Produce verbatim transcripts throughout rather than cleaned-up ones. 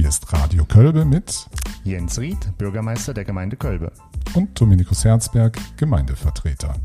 Hier ist Radio Kölbe mit Jens Ried, Bürgermeister der Gemeinde Kölbe. Und Dominikus Herzberg, Gemeindevertreter.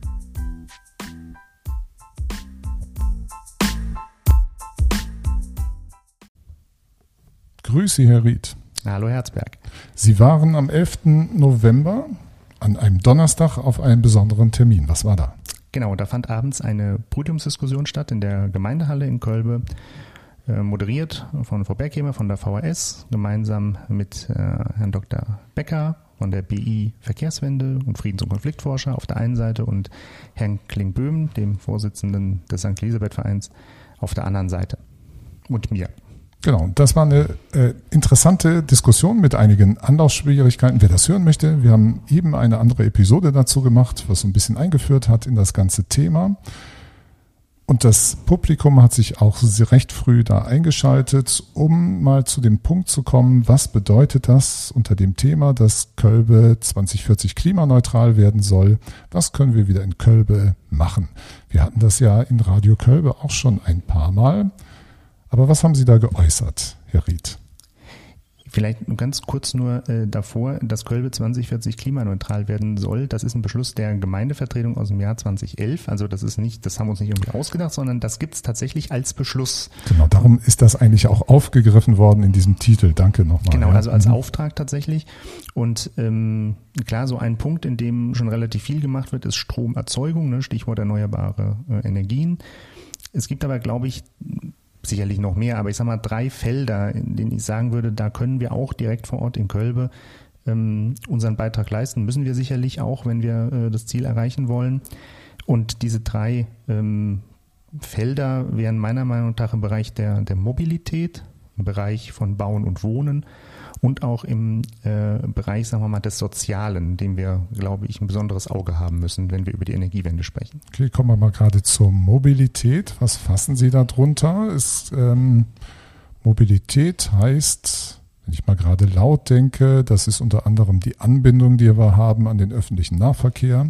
Grüß Sie, Herr Ried. Hallo Herzberg. Sie waren am elften November an einem Donnerstag auf einem besonderen Termin. Was war da? Genau, da fand abends eine Podiumsdiskussion statt in der Gemeindehalle in Kölbe, äh, moderiert von Frau Berghemer von der V H S, gemeinsam mit äh, Herrn Doktor Becker von der B I Verkehrswende und Friedens- und Konfliktforscher auf der einen Seite und Herrn Kling-Böhm, dem Vorsitzenden des Sankt Elisabeth-Vereins, auf der anderen Seite und mir. Genau, das war eine äh, interessante Diskussion mit einigen Anlaufschwierigkeiten. Wer das hören möchte, wir haben eben eine andere Episode dazu gemacht, was so ein bisschen eingeführt hat in das ganze Thema. Und das Publikum hat sich auch recht früh da eingeschaltet, um mal zu dem Punkt zu kommen, was bedeutet das unter dem Thema, dass Kölbe zwanzig vierzig klimaneutral werden soll? Was können wir wieder in Kölbe machen? Wir hatten das ja in Radio Kölbe auch schon ein paar Mal. Aber was haben Sie da geäußert, Herr Ried? Vielleicht ganz kurz nur äh, davor, dass Kölbe zwanzig vierzig klimaneutral werden soll. Das ist ein Beschluss der Gemeindevertretung aus dem Jahr zweitausendelf. Also das ist nicht, das haben wir uns nicht irgendwie ausgedacht, sondern das gibt es tatsächlich als Beschluss. Genau, darum ist das eigentlich auch aufgegriffen worden in diesem Titel. Danke nochmal. Genau, ja. also als mhm. Auftrag tatsächlich. Und ähm, klar, so ein Punkt, in dem schon relativ viel gemacht wird, ist Stromerzeugung, ne? Stichwort erneuerbare äh, Energien. Es gibt aber, glaube ich, sicherlich noch mehr, aber ich sage mal drei Felder, in denen ich sagen würde, da können wir auch direkt vor Ort in Kölbe ähm, unseren Beitrag leisten. Müssen wir sicherlich auch, wenn wir äh, das Ziel erreichen wollen. Und diese drei ähm, Felder wären meiner Meinung nach im Bereich der, der Mobilität, im Bereich von Bauen und Wohnen und auch im äh, Bereich, sagen wir mal, des Sozialen, dem wir, glaube ich, ein besonderes Auge haben müssen, wenn wir über die Energiewende sprechen. Okay, kommen wir mal gerade zur Mobilität. Was fassen Sie da drunter? Ist, ähm, Mobilität heißt, wenn ich mal gerade laut denke, das ist unter anderem die Anbindung, die wir haben an den öffentlichen Nahverkehr.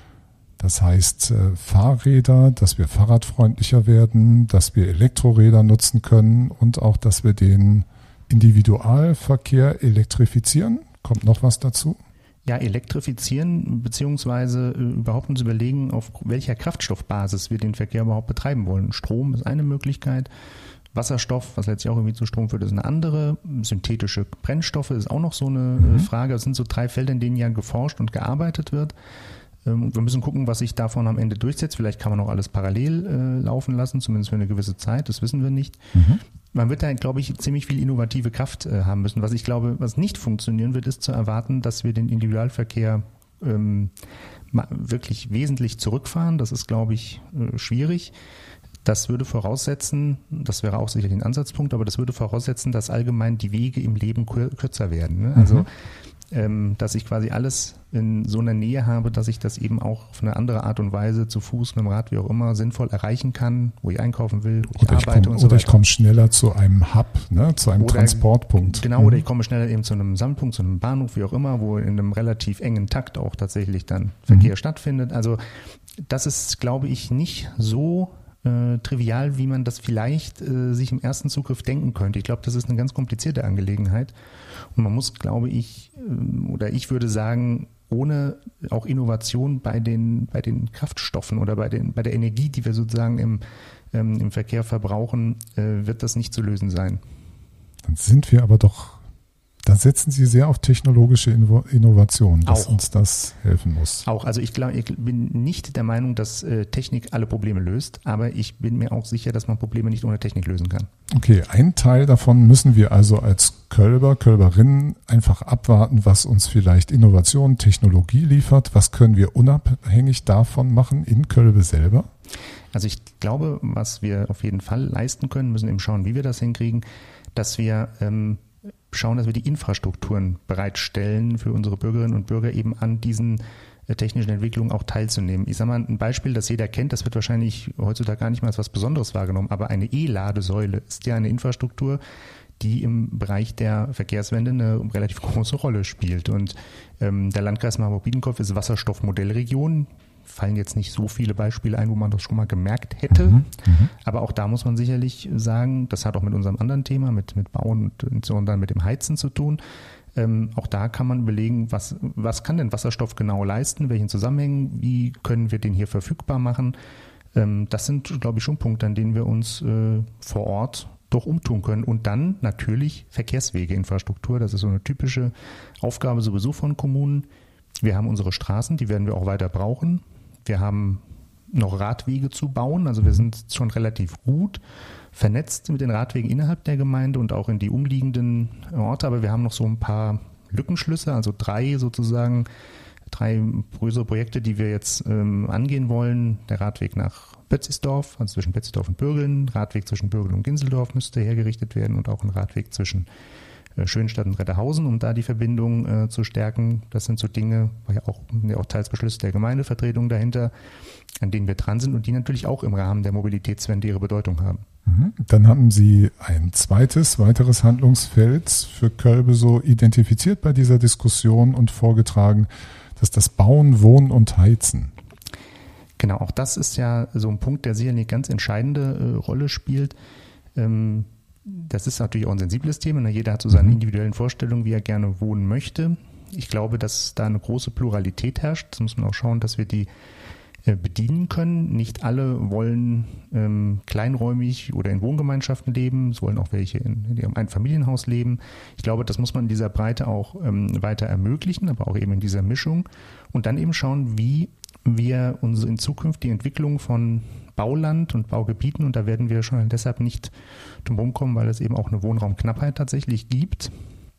Das heißt äh, Fahrräder, dass wir fahrradfreundlicher werden, dass wir Elektroräder nutzen können und auch, dass wir den Individualverkehr elektrifizieren. Kommt noch was dazu? Ja, elektrifizieren beziehungsweise äh, überhaupt uns überlegen, auf welcher Kraftstoffbasis wir den Verkehr überhaupt betreiben wollen. Strom ist eine Möglichkeit, Wasserstoff, was letztlich auch irgendwie zu Strom führt, ist eine andere. Synthetische Brennstoffe ist auch noch so eine mhm. Frage. Das sind so drei Felder, in denen ja geforscht und gearbeitet wird. Ähm, wir müssen gucken, was sich davon am Ende durchsetzt. Vielleicht kann man auch alles parallel äh, laufen lassen, zumindest für eine gewisse Zeit. Das wissen wir nicht. Mhm. Man wird da, glaube ich, ziemlich viel innovative Kraft äh, haben müssen. Was ich glaube, was nicht funktionieren wird, ist zu erwarten, dass wir den Individualverkehr ähm, wirklich wesentlich zurückfahren. Das ist, glaube ich, äh, schwierig. Das würde voraussetzen, das wäre auch sicherlich ein Ansatzpunkt, aber das würde voraussetzen, dass allgemein die Wege im Leben kür- kürzer werden. Ne? Also, mhm. ähm, dass ich quasi alles in so einer Nähe habe, dass ich das eben auch auf eine andere Art und Weise zu Fuß, mit dem Rad, wie auch immer, sinnvoll erreichen kann, wo ich einkaufen will, wo ich oder arbeite ich komm, und so oder weiter. ich komme schneller zu einem Hub, ne, zu einem oder, Transportpunkt. Genau, mhm. oder ich komme schneller eben zu einem Sammelpunkt, zu einem Bahnhof, wie auch immer, wo in einem relativ engen Takt auch tatsächlich dann Verkehr mhm. stattfindet. Also das ist, glaube ich, nicht so Äh, trivial, wie man das vielleicht äh, sich im ersten Zugriff denken könnte. Ich glaube, das ist eine ganz komplizierte Angelegenheit und man muss, glaube ich, äh, oder ich würde sagen, ohne auch Innovation bei den bei den Kraftstoffen oder bei den bei der Energie, die wir sozusagen im ähm, im Verkehr verbrauchen, äh, wird das nicht zu lösen sein. Dann sind wir aber doch Da setzen Sie sehr auf technologische Innovation, dass auch. uns das helfen muss. Auch, also ich, glaub, ich bin nicht der Meinung, dass äh, Technik alle Probleme löst, aber ich bin mir auch sicher, dass man Probleme nicht ohne Technik lösen kann. Okay, ein Teil davon müssen wir also als Kölber, Kölberinnen einfach abwarten, was uns vielleicht Innovation, Technologie liefert. Was können wir unabhängig davon machen in Kölbe selber? Also ich glaube, was wir auf jeden Fall leisten können, müssen eben schauen, wie wir das hinkriegen, dass wir ähm, schauen, dass wir die Infrastrukturen bereitstellen für unsere Bürgerinnen und Bürger eben an diesen äh, technischen Entwicklungen auch teilzunehmen. Ich sage mal ein Beispiel, das jeder kennt, das wird wahrscheinlich heutzutage gar nicht mal als was Besonderes wahrgenommen, aber eine E-Ladesäule ist ja eine Infrastruktur, die im Bereich der Verkehrswende eine relativ große Rolle spielt. Und ähm, der Landkreis Marburg-Biedenkopf ist Wasserstoffmodellregion. fallen jetzt nicht so viele Beispiele ein, wo man das schon mal gemerkt hätte. Mhm, aber auch da muss man sicherlich sagen, das hat auch mit unserem anderen Thema, mit, mit Bauen und, und dann mit dem Heizen zu tun. Ähm, auch da kann man überlegen, was, was kann denn Wasserstoff genau leisten, welchen Zusammenhängen, wie können wir den hier verfügbar machen. Ähm, das sind, glaube ich, schon Punkte, an denen wir uns äh, vor Ort doch umtun können. Und dann natürlich Verkehrswegeinfrastruktur. Das ist so eine typische Aufgabe sowieso von Kommunen. Wir haben unsere Straßen, die werden wir auch weiter brauchen. Wir haben noch Radwege zu bauen. Also wir sind schon relativ gut vernetzt mit den Radwegen innerhalb der Gemeinde und auch in die umliegenden Orte. Aber wir haben noch so ein paar Lückenschlüsse, also drei sozusagen, drei größere Projekte, die wir jetzt ähm, angehen wollen. Der Radweg nach Bötzisdorf, also zwischen Bötzisdorf und Bürgeln. Radweg zwischen Bürgeln und Ginseldorf müsste hergerichtet werden und auch ein Radweg zwischen äh, Schönstadt und Retterhausen, um da die Verbindung äh, zu stärken. Das sind so Dinge, war ja auch, ja auch teils Beschlüsse der Gemeindevertretung dahinter, an denen wir dran sind und die natürlich auch im Rahmen der Mobilitätswende ihre Bedeutung haben. Dann haben Sie ein zweites, weiteres Handlungsfeld für Kölbe so identifiziert bei dieser Diskussion und vorgetragen, das ist das Bauen, Wohnen und Heizen. Genau, auch das ist ja so ein Punkt, der sicherlich eine ganz entscheidende äh, Rolle spielt. Ähm, das ist natürlich auch ein sensibles Thema. Ne? Jeder hat so seine mhm. individuellen Vorstellungen, wie er gerne wohnen möchte. Ich glaube, dass da eine große Pluralität herrscht. Das muss man auch schauen, dass wir die äh, bedienen können. Nicht alle wollen ähm, kleinräumig oder in Wohngemeinschaften leben. Es wollen auch welche in, in ihrem Einfamilienhaus leben. Ich glaube, das muss man in dieser Breite auch ähm, weiter ermöglichen, aber auch eben in dieser Mischung. Und dann eben schauen, wie wir uns in Zukunft die Entwicklung von Bauland und Baugebieten, und da werden wir schon deshalb nicht drum rumkommen, weil es eben auch eine Wohnraumknappheit tatsächlich gibt,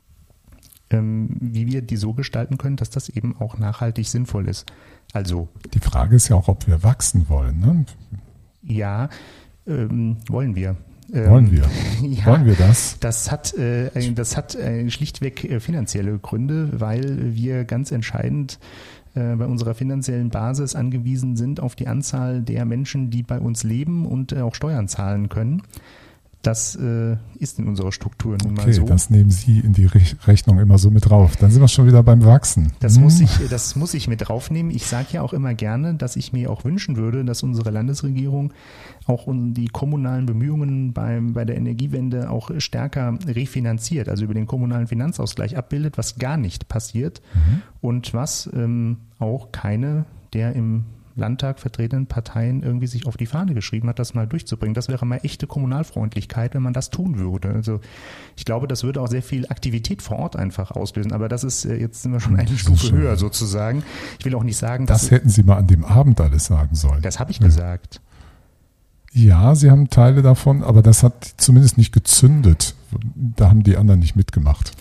ähm, wie wir die so gestalten können, dass das eben auch nachhaltig sinnvoll ist. Also die Frage ist ja auch, ob wir wachsen wollen. Ne? Ja, ähm, wollen wir. Wollen wir? Ja, Wollen wir das? Das hat, äh, das hat äh, schlichtweg äh, finanzielle Gründe, weil wir ganz entscheidend äh, bei unserer finanziellen Basis angewiesen sind auf die Anzahl der Menschen, die bei uns leben und äh, auch Steuern zahlen können. Das äh, ist in unserer Struktur nun okay, mal so. Das nehmen Sie in die Rechnung immer so mit drauf. Dann sind wir schon wieder beim Wachsen. Das hm. muss ich, das muss ich mit draufnehmen. Ich sage ja auch immer gerne, dass ich mir auch wünschen würde, dass unsere Landesregierung auch die kommunalen Bemühungen beim, bei der Energiewende auch stärker refinanziert, also über den kommunalen Finanzausgleich abbildet, was gar nicht passiert mhm. und was ähm, auch keine der im Landtag vertretenen Parteien irgendwie sich auf die Fahne geschrieben hat, das mal durchzubringen. Das wäre mal echte Kommunalfreundlichkeit, wenn man das tun würde. Also ich glaube, das würde auch sehr viel Aktivität vor Ort einfach auslösen. Aber das ist, jetzt sind wir schon eine Stufe schon höher sozusagen. Ich will auch nicht sagen, das dass hätten Sie mal an dem Abend alles sagen sollen. Das habe ich ja. gesagt. Ja, Sie haben Teile davon, aber das hat zumindest nicht gezündet. Da haben die anderen nicht mitgemacht.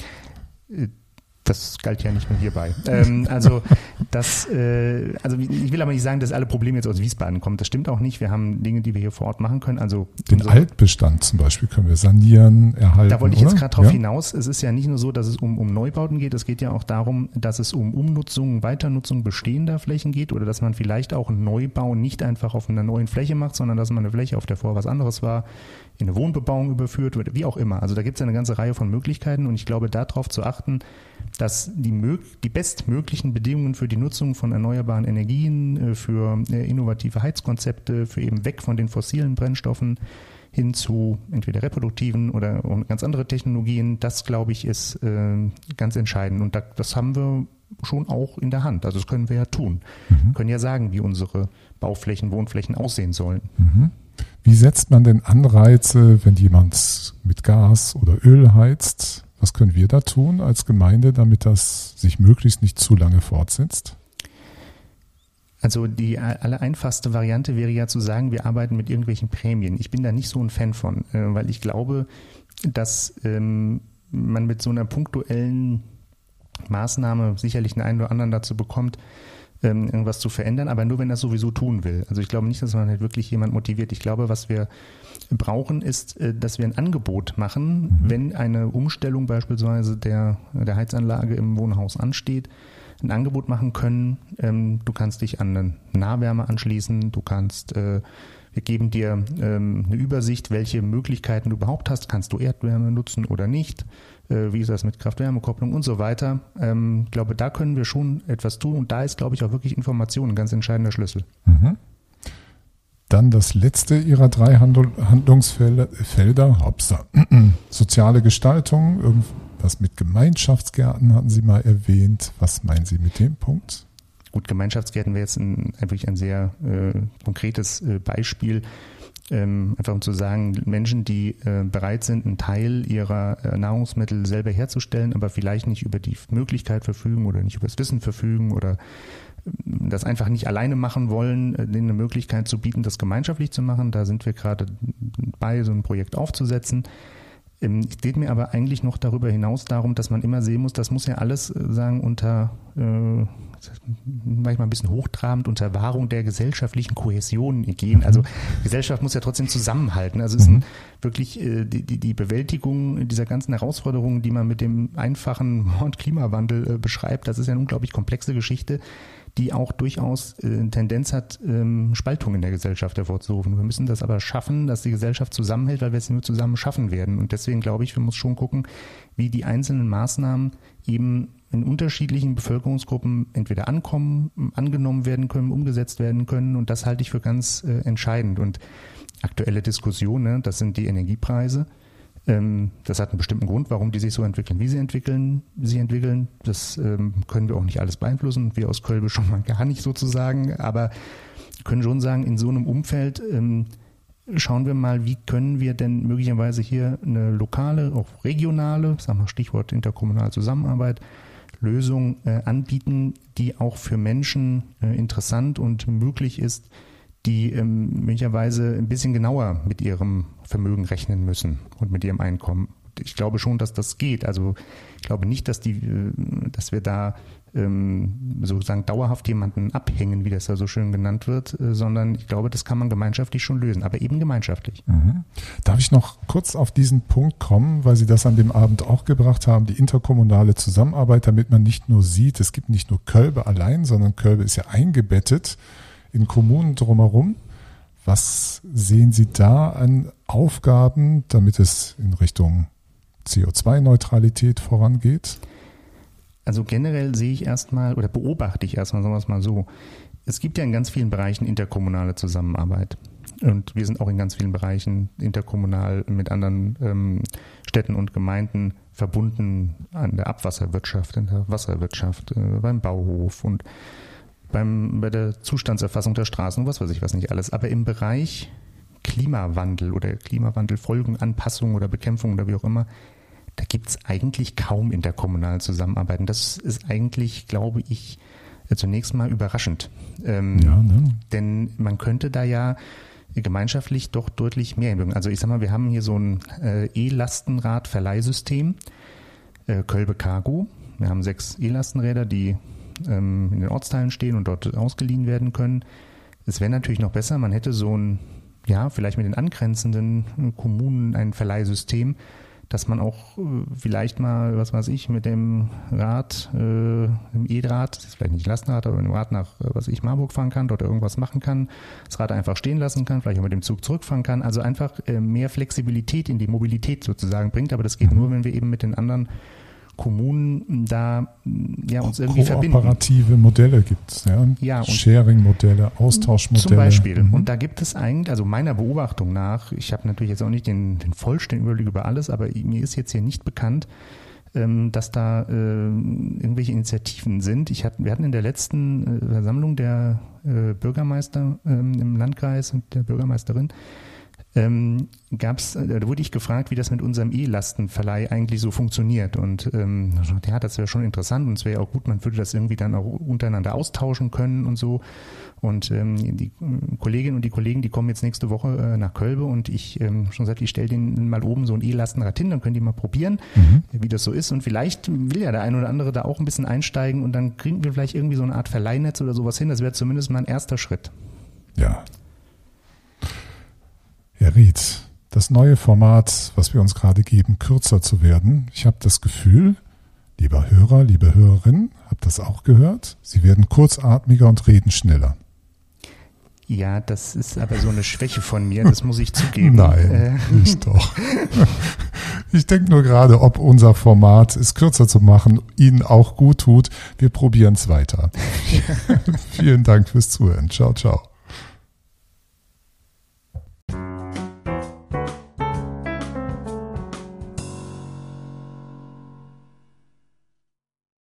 Das galt ja nicht nur hierbei. ähm, also das, äh, also ich will aber nicht sagen, dass alle Probleme jetzt aus Wiesbaden kommen. Das stimmt auch nicht. Wir haben Dinge, die wir hier vor Ort machen können. Also den Altbestand zum Beispiel können wir sanieren, erhalten. Da wollte ich jetzt gerade drauf ja? hinaus. Es ist ja nicht nur so, dass es um, um Neubauten geht. Es geht ja auch darum, dass es um Umnutzung, Weiternutzung bestehender Flächen geht oder dass man vielleicht auch einen Neubau nicht einfach auf einer neuen Fläche macht, sondern dass man eine Fläche, auf der vorher was anderes war, in eine Wohnbebauung überführt wird, wie auch immer. Also da gibt es ja eine ganze Reihe von Möglichkeiten und ich glaube, darauf zu achten, dass die, mög- die bestmöglichen Bedingungen für die Nutzung von erneuerbaren Energien, für innovative Heizkonzepte, für eben weg von den fossilen Brennstoffen hin zu entweder reproduktiven oder ganz andere Technologien, das, glaube ich, ist äh, ganz entscheidend. Und da, das haben wir schon auch in der Hand. Also das können wir ja tun. Mhm. Wir können ja sagen, wie unsere Bauflächen, Wohnflächen aussehen sollen. Mhm. Wie setzt man denn Anreize, wenn jemand mit Gas oder Öl heizt? Was können wir da tun als Gemeinde, damit das sich möglichst nicht zu lange fortsetzt? Also die allereinfachste Variante wäre ja zu sagen, wir arbeiten mit irgendwelchen Prämien. Ich bin da nicht so ein Fan von, weil ich glaube, dass ähm, man mit so einer punktuellen Maßnahme sicherlich einen einen oder anderen dazu bekommt, ähm, irgendwas zu verändern, aber nur, wenn er es sowieso tun will. Also ich glaube nicht, dass man halt wirklich jemand motiviert. Ich glaube, was wir brauchen, ist, äh, dass wir ein Angebot machen, mhm. wenn eine Umstellung beispielsweise der, der Heizanlage im Wohnhaus ansteht, ein Angebot machen können. Ähm, du kannst dich an eine Nahwärme anschließen, du kannst äh, Wir geben dir ähm, eine Übersicht, welche Möglichkeiten du überhaupt hast. Kannst du Erdwärme nutzen oder nicht? Äh, wie ist das mit Kraft-Wärme-Kopplung und so weiter? Ähm, ich glaube, da können wir schon etwas tun. Und da ist, glaube ich, auch wirklich Information ein ganz entscheidender Schlüssel. Mhm. Dann das letzte Ihrer drei Handl- Handlungsfelder, Felder, Hopsa, soziale Gestaltung, irgendwas mit Gemeinschaftsgärten hatten Sie mal erwähnt. Was meinen Sie mit dem Punkt? Gut, Gemeinschaftsgärten wäre jetzt ein, wirklich ein sehr äh, konkretes äh, Beispiel, ähm, einfach um zu sagen, Menschen, die äh, bereit sind, einen Teil ihrer äh, Nahrungsmittel selber herzustellen, aber vielleicht nicht über die Möglichkeit verfügen oder nicht über das Wissen verfügen oder äh, das einfach nicht alleine machen wollen, äh, denen eine Möglichkeit zu bieten, das gemeinschaftlich zu machen. Da sind wir gerade bei, so ein Projekt aufzusetzen. Es geht mir aber eigentlich noch darüber hinaus darum, dass man immer sehen muss, das muss ja alles sagen unter, äh, manchmal ein bisschen hochtrabend, unter Wahrung der gesellschaftlichen Kohäsion gehen. Also Gesellschaft muss ja trotzdem zusammenhalten. Also es ist ein, wirklich äh, die, die Bewältigung dieser ganzen Herausforderungen, die man mit dem einfachen Wort Klimawandel äh, beschreibt, das ist ja eine unglaublich komplexe Geschichte, die auch durchaus äh, eine Tendenz hat, ähm, Spaltung in der Gesellschaft hervorzurufen. Wir müssen das aber schaffen, dass die Gesellschaft zusammenhält, weil wir es nur zusammen schaffen werden. Und deswegen glaube ich, wir müssen schon gucken, wie die einzelnen Maßnahmen eben in unterschiedlichen Bevölkerungsgruppen entweder ankommen, angenommen werden können, umgesetzt werden können. Und das halte ich für ganz äh, entscheidend. Und aktuelle Diskussion, ne, das sind die Energiepreise. Das hat einen bestimmten Grund, warum die sich so entwickeln, wie sie entwickeln, sie entwickeln. Das ähm, können wir auch nicht alles beeinflussen. Wir aus Kölbe schon mal gar nicht sozusagen. Aber wir können schon sagen, in so einem Umfeld ähm, schauen wir mal, wie können wir denn möglicherweise hier eine lokale, auch regionale, sagen wir Stichwort interkommunale Zusammenarbeit, Lösung äh, anbieten, die auch für Menschen äh, interessant und möglich ist, die ähm, möglicherweise ein bisschen genauer mit ihrem Vermögen rechnen müssen und mit ihrem Einkommen. Ich glaube schon, dass das geht. Also ich glaube nicht, dass die, dass wir da ähm, sozusagen dauerhaft jemanden abhängen, wie das ja so schön genannt wird, äh, sondern ich glaube, das kann man gemeinschaftlich schon lösen, aber eben gemeinschaftlich. Mhm. Darf ich noch kurz auf diesen Punkt kommen, weil Sie das an dem Abend auch gebracht haben, die interkommunale Zusammenarbeit, damit man nicht nur sieht, es gibt nicht nur Kölbe allein, sondern Kölbe ist ja eingebettet in Kommunen drumherum. Was sehen Sie da an Aufgaben, damit es in Richtung C O zwei Neutralität vorangeht? Also generell sehe ich erstmal oder beobachte ich erstmal, sagen wir es mal so, es gibt ja in ganz vielen Bereichen interkommunale Zusammenarbeit. Und wir sind auch in ganz vielen Bereichen interkommunal mit anderen ähm, Städten und Gemeinden verbunden an der Abwasserwirtschaft, in der Wasserwirtschaft, äh, beim Bauhof und beim, bei der Zustandserfassung der Straßen und was weiß ich was nicht alles. Aber im Bereich Klimawandel oder Klimawandelfolgen, Anpassung oder Bekämpfung oder wie auch immer, da gibt es eigentlich kaum interkommunale Zusammenarbeiten. Das ist eigentlich, glaube ich, zunächst mal überraschend. Ähm, ja, ne? Denn man könnte da ja gemeinschaftlich doch deutlich mehr hinwirken. Also ich sag mal, wir haben hier so ein äh, E-Lastenrad-Verleihsystem, äh, Kölbe Cargo. Wir haben sechs E-Lastenräder, die in den Ortsteilen stehen und dort ausgeliehen werden können. Es wäre natürlich noch besser, man hätte so ein, ja, vielleicht mit den angrenzenden Kommunen ein Verleihsystem, dass man auch vielleicht mal, was weiß ich, mit dem Rad, äh, dem E-Rad, das ist vielleicht nicht Lastenrad, aber mit dem Rad nach, was weiß ich, Marburg fahren kann, dort irgendwas machen kann, das Rad einfach stehen lassen kann, vielleicht auch mit dem Zug zurückfahren kann, also einfach äh, mehr Flexibilität in die Mobilität sozusagen bringt, aber das geht nur, wenn wir eben mit den anderen Kommunen da ja uns irgendwie verbinden. Kooperative Modelle gibt es, ja, ja Sharing-Modelle, Austauschmodelle. Zum Beispiel. Mhm. Und da gibt es eigentlich, also meiner Beobachtung nach, ich habe natürlich jetzt auch nicht den, den vollständigen Überblick über alles, aber mir ist jetzt hier nicht bekannt, ähm, dass da äh, irgendwelche Initiativen sind. Ich hatte, wir hatten in der letzten äh, Versammlung der äh, Bürgermeister ähm, im Landkreis und der Bürgermeisterin Ähm, gab's, da wurde ich gefragt, wie das mit unserem E-Lastenverleih eigentlich so funktioniert. Und ähm, ja, das wäre schon interessant und es wäre auch gut, man würde das irgendwie dann auch untereinander austauschen können und so. Und ähm, die Kolleginnen und die Kollegen, die kommen jetzt nächste Woche äh, nach Kölbe und ich ähm, schon gesagt, ich stelle denen mal oben so ein E-Lastenrad hin, dann können die mal probieren, mhm. wie das so ist. Und vielleicht will ja der ein oder andere da auch ein bisschen einsteigen und dann kriegen wir vielleicht irgendwie so eine Art Verleihnetz oder sowas hin. Das wäre zumindest mal ein erster Schritt. Ja. Herr Ried, das neue Format, was wir uns gerade geben, kürzer zu werden. Ich habe das Gefühl, lieber Hörer, liebe Hörerin, habt das auch gehört? Sie werden kurzatmiger und reden schneller. Ja, das ist aber so eine Schwäche von mir, das muss ich zugeben. Nein, äh. nicht doch. Ich denke nur gerade, ob unser Format, es kürzer zu machen, Ihnen auch gut tut. Wir probieren es weiter. Vielen Dank fürs Zuhören. Ciao, ciao.